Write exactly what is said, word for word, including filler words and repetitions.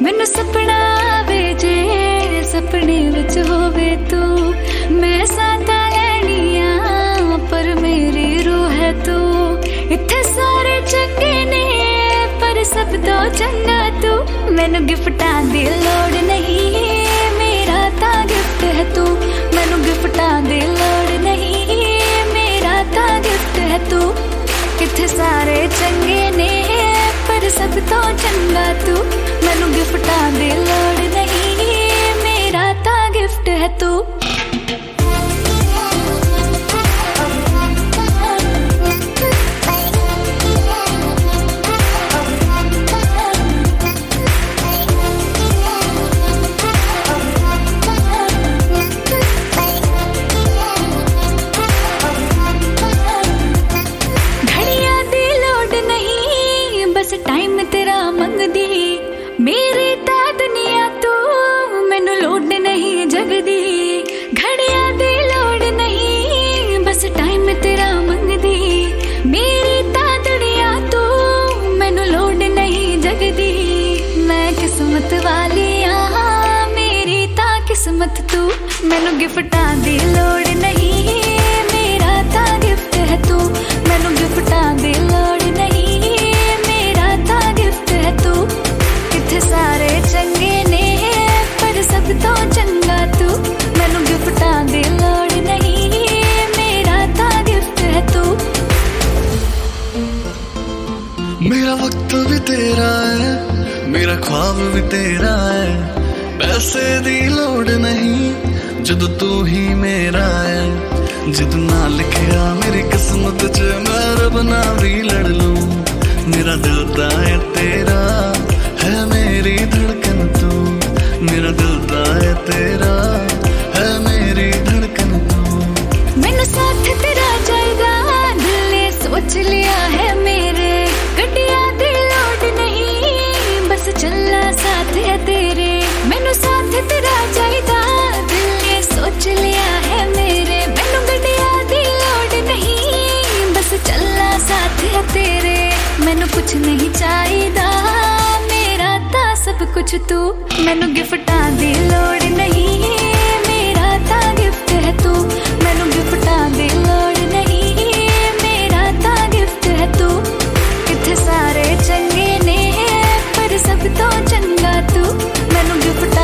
मैनू सपना आवे जे सपने विच होवे तू, मैं साता लैनिया पर मेरी रूह है तू। इत्थे सारे चंगे ने पर सब तो चंगा तू, मैनू गिफ्टां दी लोड़ नहीं, मेरा ता गिफ्ट है तू। मैनू गिफ्टां दी लोड़ नहीं, मेरा ता गिफ्ट है तू। इत्थे सारे चंगे ने पर सब तो चंगा तू, मैनू गिफ्टां दी लोड़ नहीं, मेरा ता गिफ्ट है तू। टाइम तेरा मंगदी मेरी ता दुनिया तू, मैनू लोड़ नहीं जगदी। घड़िया दी लोड़ नहीं बस टाइम तेरा मंगदी, मेरी ता दुनिया तू, मैनू लोड़ नहीं जगदी। मैं किस्मत वाली हाँ, मेरी ता किस्मत तू, मैनू गिफ्टां दी लोड़ नहीं, मेरा ता गिफ्ट है तू। मैनू गिफ्टां दी लोड़ नहीं, सारे चंगे ने पर सब तो चंगा तू, मैनू गिफ्टां दी लोड़ नहीं, मेरा ता गिफ्ट है तू। मेरा वक्त भी तेरा है, मेरा ख्वाब भी तेरा है, पैसे दी लोड़ नहीं जद तू ही मेरा है। जद ना लिखिया मेरी किस्मत च मैं रब ना भी लड़ लूं, मेरा दिल ता है तेरा है मेरी धड़कन तू, मेरा दिल ता है तेरा है मेरी धड़कन तू। मैनू साथ तेरा जाएगा दिल ने सोच लिया है मेरे, गड्डिया दी लोड़ नहीं बस चलना साथ है तेरे। मैनू साथ तेरा जाएगा दिल ने सोच लिया है मेरे, मैनू गड्डिया दी लोड़ नहीं बस चलना साथ है तेरे। मैनू कुछ नहीं चाहिदा सब कुछ तू, मैनू गिफ्टां दी लोड़ नहीं, मेरा ता गिफ्ट है तू। मैनू गिफ्टां दी लोड़ नहीं, मेरा ता गिफ्ट है तू। इत्थे सारे चंगे ने पर सब तो चंगा तू, मैनू गिफ्ट